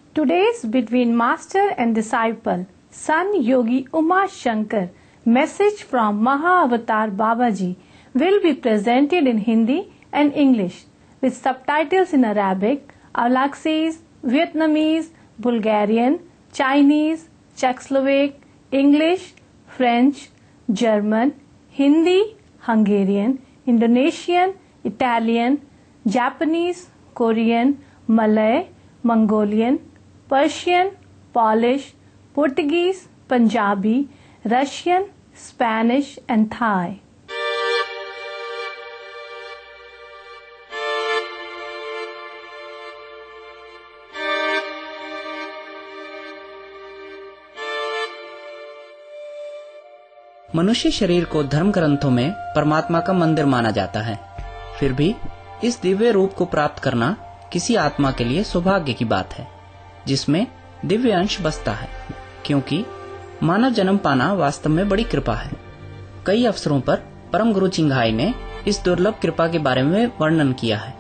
Today's Between Master and Disciple, Son Yogi Uma Shankar, message from Mahavatar Babaji will be presented in Hindi and English with subtitles in Arabic, Aulacese, Vietnamese, Bulgarian, Chinese, Czechoslovak, English, French, German, Hindi, Hungarian, Indonesian, Italian, Japanese, Korean, Malay, Mongolian, Persian, Polish, Portuguese, Punjabi, Russian, Spanish and Thai. मनुष्य शरीर को धर्म ग्रंथों में परमात्मा का मंदिर माना जाता है। फिर भी इस दिव्य रूप को प्राप्त करना किसी आत्मा के लिए सौभाग्य की बात है, जिसमें दिव्य अंश बसता है, क्योंकि मानव जन्म पाना वास्तव में बड़ी कृपा है। कई अवसरों पर परम गुरु चिंघाई ने इस दुर्लभ कृपा के बारे में वर्णन किया है।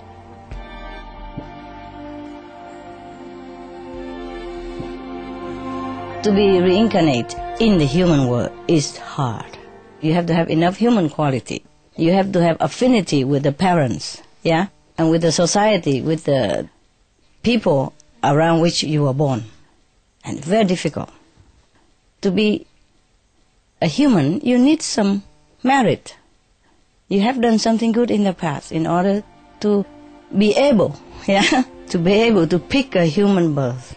To be reincarnate in the human world is hard. You have to have enough human quality. You have to have affinity with the parents, yeah, and with the society, with the people around which you were born. And very difficult. To be a human, you need some merit. You have done something good in the past in order to be able, yeah, to be able to pick a human birth.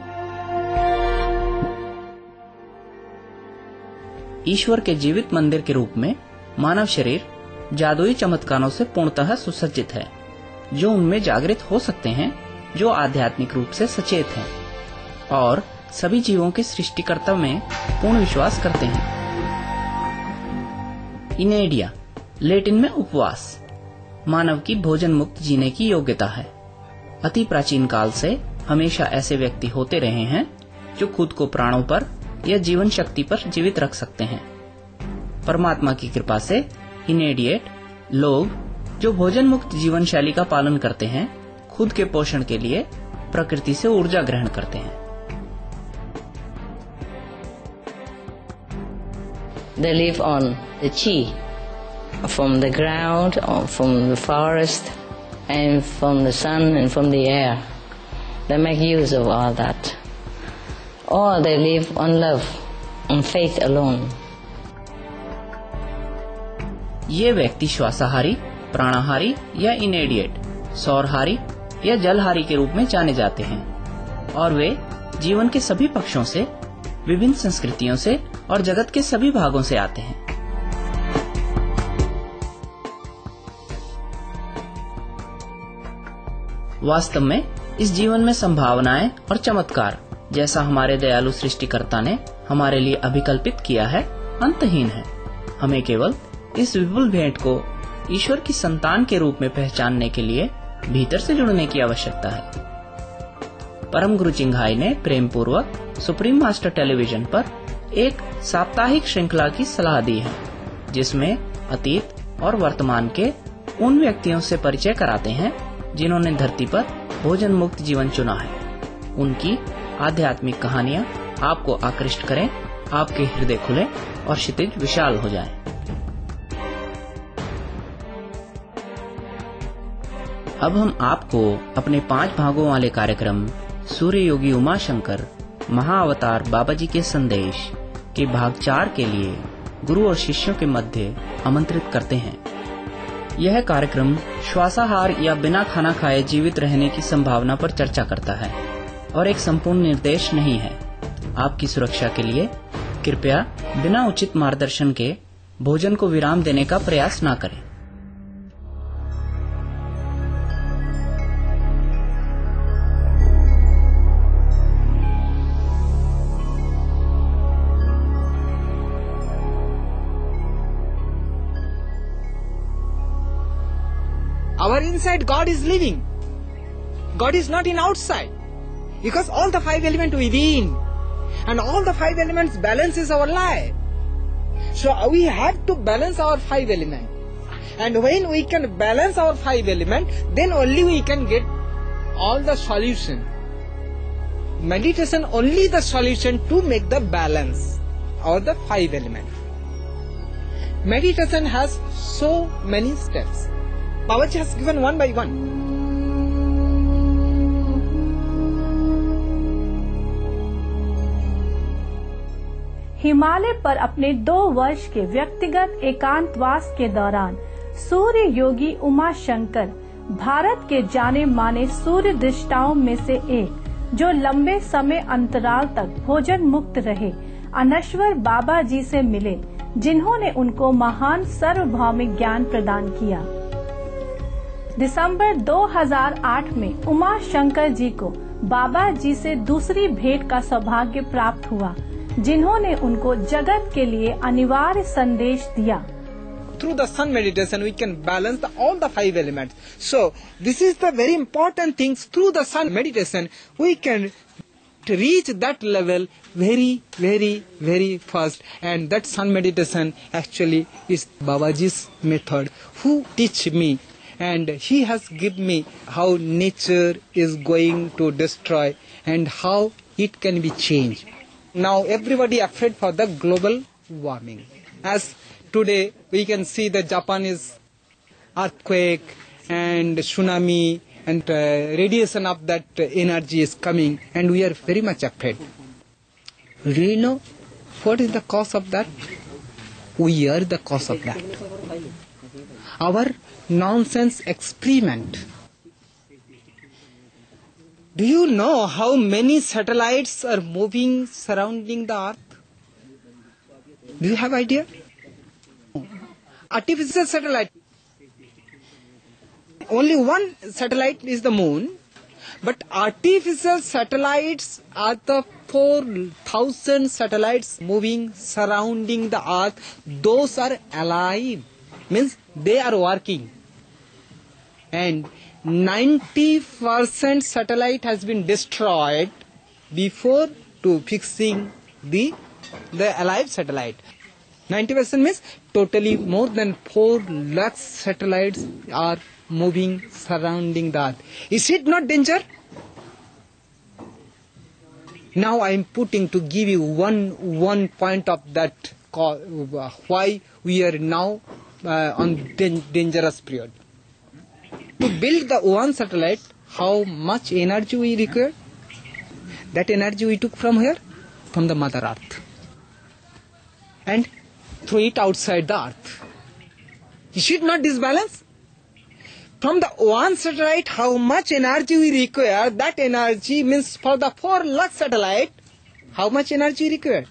ईश्वर के जीवित मंदिर के रूप में मानव शरीर जादुई चमत्कारों से पूर्णतः सुसज्जित है, जो उनमें जागृत हो सकते हैं जो आध्यात्मिक रूप से सचेत हैं और सभी जीवों के सृष्टिकर्ता में पूर्ण विश्वास करते हैं। इनेडिया लैटिन में उपवास मानव की भोजन मुक्त जीने की योग्यता है। अति प्राचीन काल से हमेशा ऐसे व्यक्ति होते रहे हैं जो खुद को प्राणों पर या जीवन शक्ति पर जीवित रख सकते हैं। परमात्मा की कृपा से इनेडिएट लोग जो भोजन मुक्त जीवन शैली का पालन करते हैं, खुद के पोषण के लिए प्रकृति से ऊर्जा ग्रहण करते हैं। They live on the chi from the ground, or from the forest, and from the sun and from the air. They make use of all that. Or they live on love, on faith alone. ये व्यक्ति श्वासाहारी, प्राणाहारी या इनेडिएट, सौरहारी या जलहारी के रूप में जाने जाते हैं और वे जीवन के सभी पक्षों से, विभिन्न संस्कृतियों से और जगत के सभी भागों से आते हैं। वास्तव में इस जीवन में संभावनाएं और चमत्कार जैसा हमारे दयालु सृष्टिकर्ता ने हमारे लिए अभिकल्पित किया है, अंतहीन है। हमें केवल इस विपुल भेंट को ईश्वर की संतान के रूप में पहचानने के लिए भीतर से जुड़ने की आवश्यकता है। परम गुरु चिंघाई ने प्रेम पूर्वक सुप्रीम मास्टर टेलीविजन पर एक साप्ताहिक श्रृंखला की सलाह दी है, जिसमें अतीत और वर्तमान के उन व्यक्तियों से परिचय कराते हैं जिन्होंने धरती पर भोजन मुक्त जीवन चुना है। उनकी आध्यात्मिक कहानियां आपको आकृष्ट करें, आपके हृदय खुले और क्षितिज विशाल हो जाएं। अब हम आपको अपने 5 भागों वाले कार्यक्रम सूर्य योगी उमा शंकर महाअवतार बाबाजी के संदेश के भाग 4 के लिए गुरु और शिष्यों के मध्य आमंत्रित करते हैं। यह कार्यक्रम श्वासाहार या बिना खाना खाए जीवित रहने की संभावना पर चर्चा करता है और एक संपूर्ण निर्देश नहीं है। आपकी सुरक्षा के लिए कृपया बिना उचित मार्गदर्शन के भोजन को विराम देने का प्रयास न करें। Our inside God is living. God is not in outside. Because all the 5 elements within and all the 5 elements balances our life. So we have to balance our 5 elements. And when we can balance our 5 elements, then only we can get all the solution. meditation only the solution to make the balance or the five elements. Meditation has so many steps. Babaji has given one by one. Himalaya पर अपने 2 वर्ष के व्यक्तिगत एकांतवास के दौरान सूर्य योगी उमा शंकर भारत के जाने माने सूर्य दृष्टाओं में से एक, जो लंबे समय अंतराल तक भोजन मुक्त रहे, अनश्वर बाबा जी से मिले, जिन्होंने उनको महान सार्वभौमिक ज्ञान प्रदान किया। दिसंबर 2008 में उमा शंकर जी को बाबा जी से दूसरी भेंट का सौभाग्य प्राप्त हुआ, जिन्होंने उनको जगत के लिए अनिवार्य संदेश दिया। Through the sun meditation, we can balance all the five elements. So, this is the very important things. Through the sun meditation, we can reach that level very, very, very fast. And that sun meditation actually is Babaji's method, who teach me. And he has given me how nature is going to destroy and how it can be changed. Now everybody afraid for the global warming. As today we can see the Japanese earthquake and tsunami and radiation of that energy is coming, and we are very much afraid. Do you know what is the cause of that? We are the cause of that. Our nonsense experiment. Do you know how many satellites are moving surrounding the earth? Do you have idea? Artificial satellite. Only one satellite is the moon, but artificial satellites are the 4,000 satellites moving surrounding the earth. Those are alive, means they are working. And 90% satellite has been destroyed before to fixing the alive satellite. 90% means totally more than 4 lakh satellites are moving surrounding the earth. Is it not danger? Now I am putting to give you one point of that why we are now on dangerous period. To build the one satellite, how much energy we require? That energy we took from here? From the Mother Earth. And throw it outside the earth. Is it not disbalance? From the one satellite, how much energy we require? That energy means for the 4 lakh satellite, how much energy required?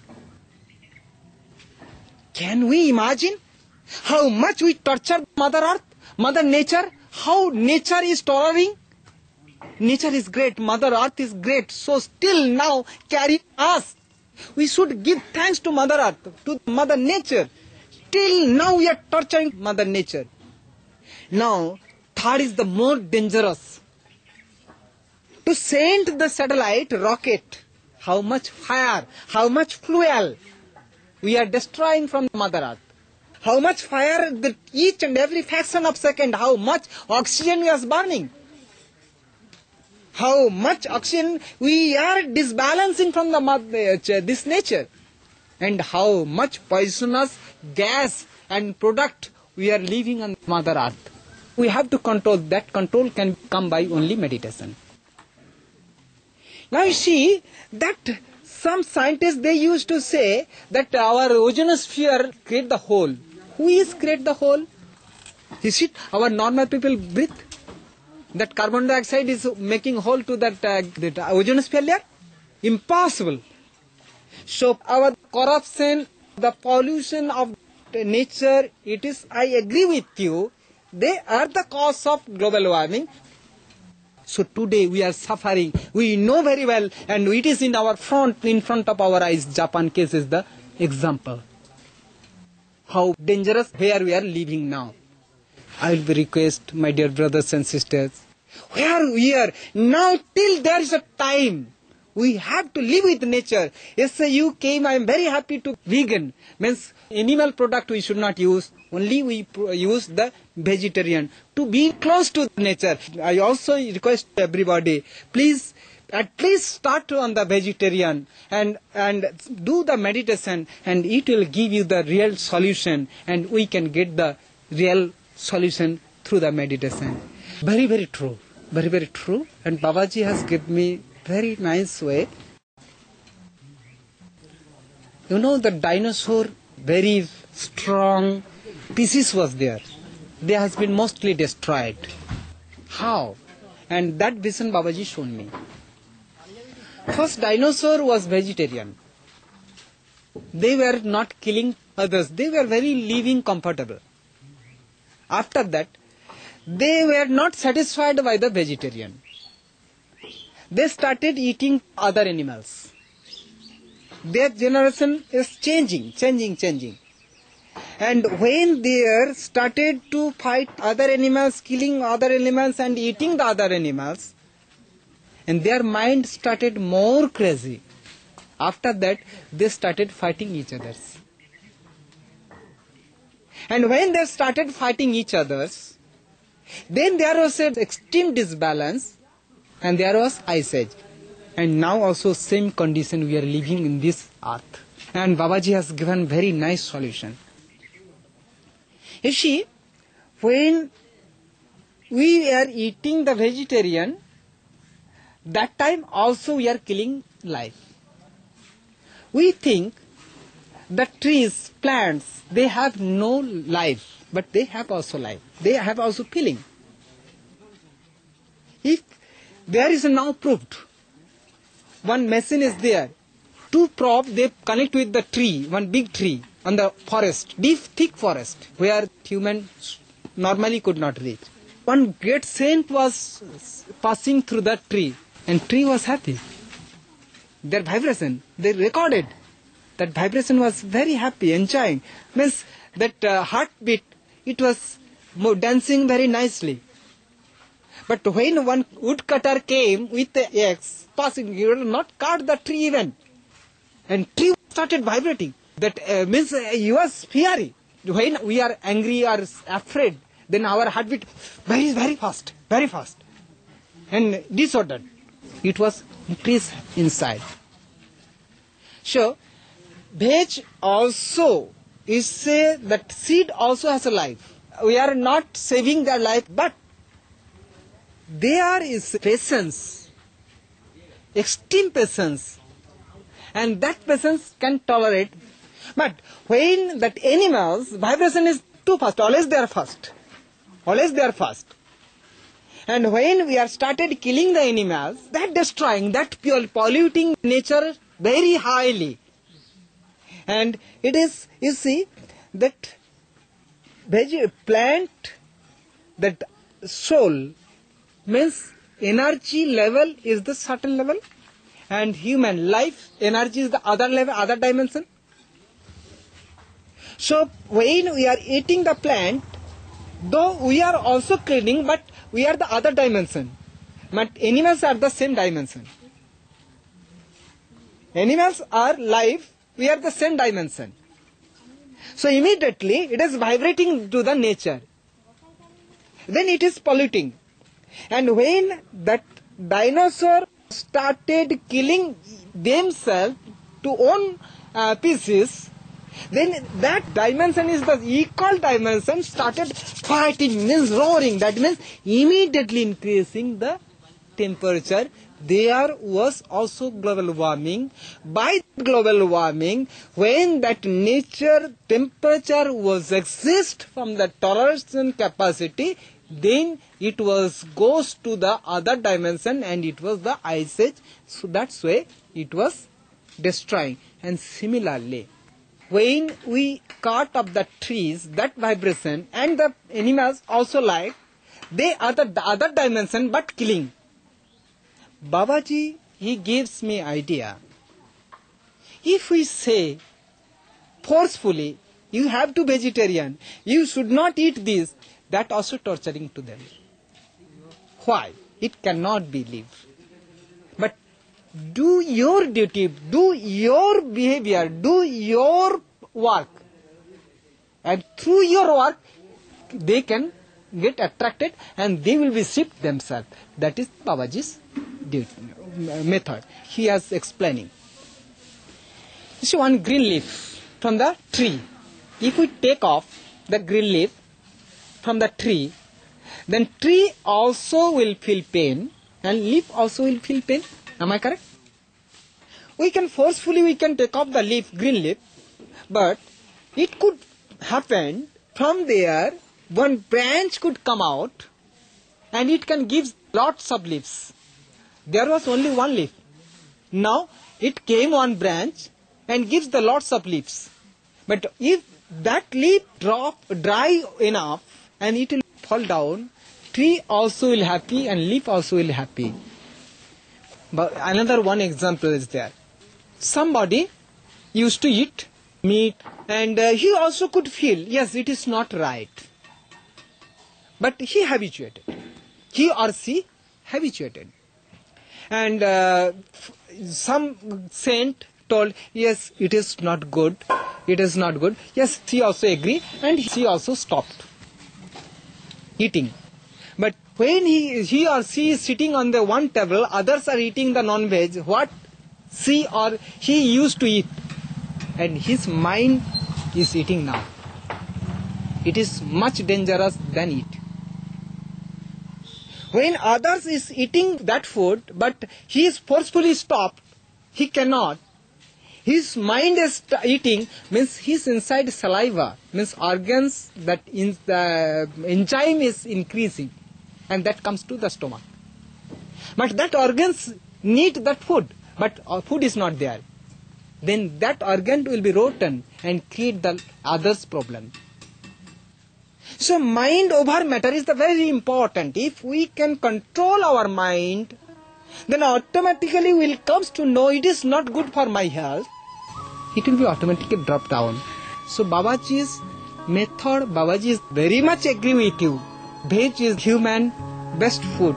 Can we imagine how much we torture Mother Earth, Mother Nature? How nature is tolerating? Nature is great, Mother Earth is great, so still now carry us. We should give thanks to Mother Earth, to Mother Nature. Till now we are torturing Mother Nature. Now, third is the more dangerous. To send the satellite rocket, how much fire, how much fuel we are destroying from Mother Earth. How much fire, each and every fraction of second, how much oxygen we are burning. How much oxygen we are disbalancing from this nature. And how much poisonous gas and product we are leaving on Mother Earth. We have to control. That control can come by only meditation. Now you see that some scientists, they used to say that our ozonosphere create the hole. Who is create the hole? Is it our normal people breathe? That carbon dioxide is making hole to that ozonosphere layer? Impossible. So our corruption, the pollution of nature, it is, I agree with you, they are the cause of global warming. So today we are suffering. We know very well, and it is in front of our eyes. Japan case is the example. How dangerous where we are living now. I will request my dear brothers and sisters, where we are now, till there is a time, we have to live with nature. Yesterday you came, I am very happy to vegan. Means animal product we should not use, only we use the vegetarian. To be close to nature. I also request everybody, please at least start on the vegetarian and do the meditation, and it will give you the real solution, and we can get the real solution through the meditation. Very, very true. Very, very true. And Babaji has given me very nice way. You know, the dinosaur, very strong pieces was there. They has been mostly destroyed. How? And that vision Babaji shown me. First, dinosaur was vegetarian. They were not killing others. They were very living comfortable. After that, they were not satisfied by the vegetarian. They started eating other animals. Their generation is changing. And when they started to fight other animals, killing other animals and eating the other animals, and their mind started more crazy. After that, they started fighting each other. And when they started fighting each other, then there was an extreme disbalance, and there was ice age. And now also same condition we are living in this earth. And Babaji has given very nice solution. You see, when we are eating the vegetarian, that time also we are killing life. We think the trees, plants, they have no life, but they have also life. They have also feeling. If there is now proved, one machine is there, two probe they connect with the tree, one big tree on the forest, deep thick forest, where humans normally could not reach. One great saint was passing through that tree, and tree was happy. Their vibration, they recorded. That vibration was very happy, enjoying. Means that heartbeat, it was dancing very nicely. But when one woodcutter came with the axe, passing, he will not cut the tree even. And tree started vibrating. That means he was fiery. When we are angry or afraid, then our heartbeat very, very fast. And disordered. It was increased inside. So, veg also is say that seed also has a life. We are not saving their life, but there is patience, extreme patience, and that patience can tolerate. But when that animals, vibration is too fast, always they are fast. And when we are started killing the animals, that destroying, that polluting nature very highly. And it is, you see, that plant, that soul, means energy level is the certain level, and human life energy is the other level, other dimension. So when we are eating the plant, though we are also cleaning, but we are the other dimension. But animals are the same dimension. Animals are life, we are the same dimension. So immediately it is vibrating to the nature. Then it is polluting. And when that dinosaur started killing themselves to own pieces, then that dimension is the equal dimension started fighting, means roaring. That means immediately increasing the temperature. There was also global warming. By global warming, when that nature temperature was exist from the tolerance capacity, then it goes to the other dimension, and it was the ice age. So that's why it was destroying. And similarly, when we cut up the trees, that vibration, and the animals also like, they are the other dimension but killing. Babaji, he gives me idea. If we say forcefully, you have to vegetarian, you should not eat this, that also torturing to them. Why? It cannot be lived. But do your duty, do your behavior, do your work. And through your work, they can get attracted and they will be shift themselves. That is Babaji's duty, method. He has explaining. You see one green leaf from the tree. If we take off the green leaf from the tree, then tree also will feel pain and leaf also will feel pain. Am I correct? We can take off the leaf, green leaf, but it could happen from there one branch could come out and it can give lots of leaves. There was only one leaf. Now it came one branch and gives the lots of leaves. But if that leaf dry enough and it will fall down, tree also will happy and leaf also will happy. But another one example is there. Somebody used to eat meat and he also could feel, yes, it is not right. But he habituated. He or she habituated. And some saint told, yes, it is not good. It is not good. Yes, he also agreed and he also stopped eating. But when he or she is sitting on the one table, others are eating the non-veg, what she or he used to eat, and his mind is eating now. It is much dangerous than it. When others is eating that food, but he is forcefully stopped, he cannot. His mind is eating, means his inside saliva, means organs that in the enzyme is increasing, and that comes to the stomach. But that organs need that food, but food is not there. Then that organ will be rotten and create the others problem. So mind over matter is the very important. If we can control our mind, then automatically will comes to know it is not good for my health. It will be automatically drop down. So Babaji's method, Babaji is very much agree with you. Veg is human best food.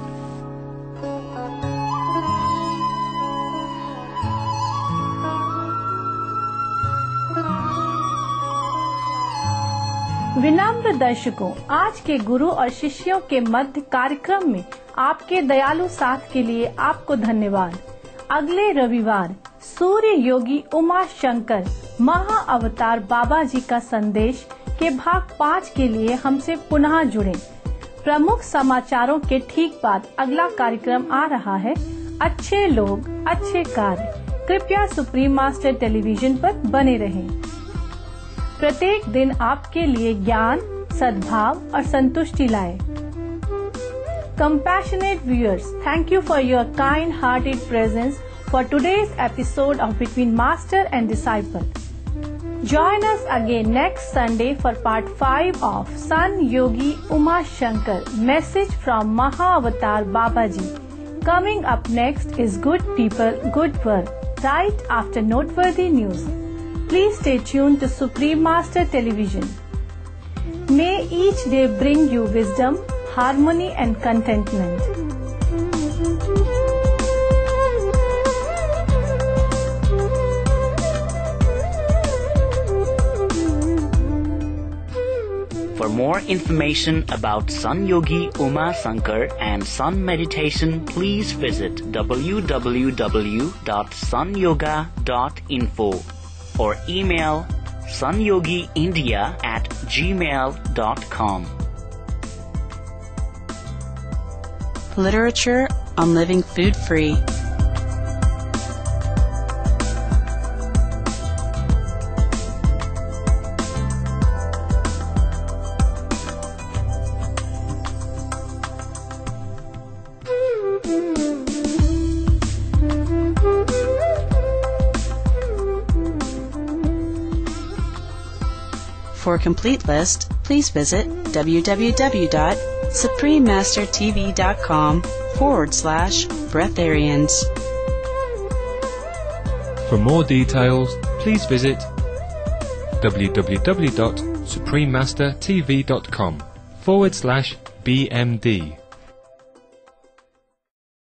विनम्र दर्शकों, आज के गुरु और शिष्यों के मध्य कार्यक्रम में आपके दयालु साथ के लिए आपको धन्यवाद। अगले रविवार सूर्य योगी उमा शंकर महा अवतार बाबा जी का संदेश के भाग 5 के लिए हमसे पुनः जुड़ें। प्रमुख समाचारों के ठीक बाद अगला कार्यक्रम आ रहा है, अच्छे लोग अच्छे कार्य। कृपया सुप्रीम मास्टर टेलीविजन पर बने रहें। प्रत्येक दिन आपके लिए ज्ञान, सद्भाव और संतुष्टि लाए। Compassionate viewers, thank you for your kind-hearted presence for today's episode of Between Master and Disciple. Join us again next Sunday for part 5 of Sun Yogi Uma Shankar, Message from Mahavatar Babaji. Coming up next is Good People, Good Work, right after noteworthy news. Please stay tuned to Supreme Master Television. May each day bring you wisdom, harmony and contentment. For more information about Sun Yogi Uma Shankar and Sun Meditation, please visit www.sunyoga.info or email sunyogiindia@gmail.com. Literature on living food-free. For a complete list, please visit www.suprememastertv.com/breatharians. For more details, please visit www.suprememastertv.com/BMD.